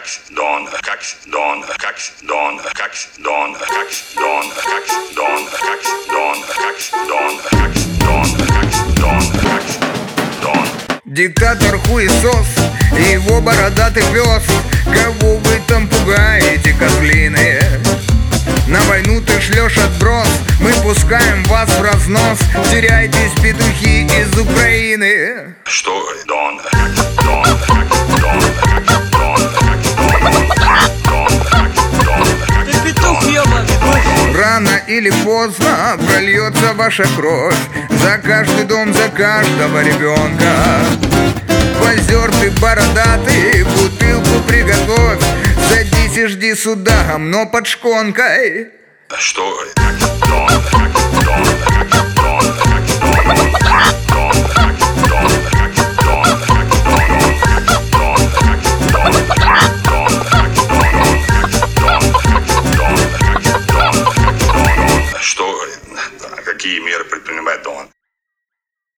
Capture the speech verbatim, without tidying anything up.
Дон, как Дон, как Дон, как Дон, как Дон, как Дон, как Дон, как Дон, как Дон, как Дон, как Дон. Диктатор хуесос и его бородатый пес. Кого вы там пугаете, козлины? На войну ты шлешь отброс, мы пускаем вас в разнос. Теряйтесь, петухи из Украины. Что Дон, как Дон, как Дон, как Дон, как Дон, как Дон, как Дон, как Ты петух ебаный. Рано или поздно прольется ваша кровь. За каждый дом, за каждого ребенка. Позер ты бородатый, бутылку приготовь. Садись и жди суда, гомно под шконкой. Что как Дон, как Дон, как Дон, как Дон, как Дон, как Дон, как Дон, как Дон, как Дон, как Дон, как Дон, как Дон, как Дон, как Дон. Что, какие меры предпринимает Дон?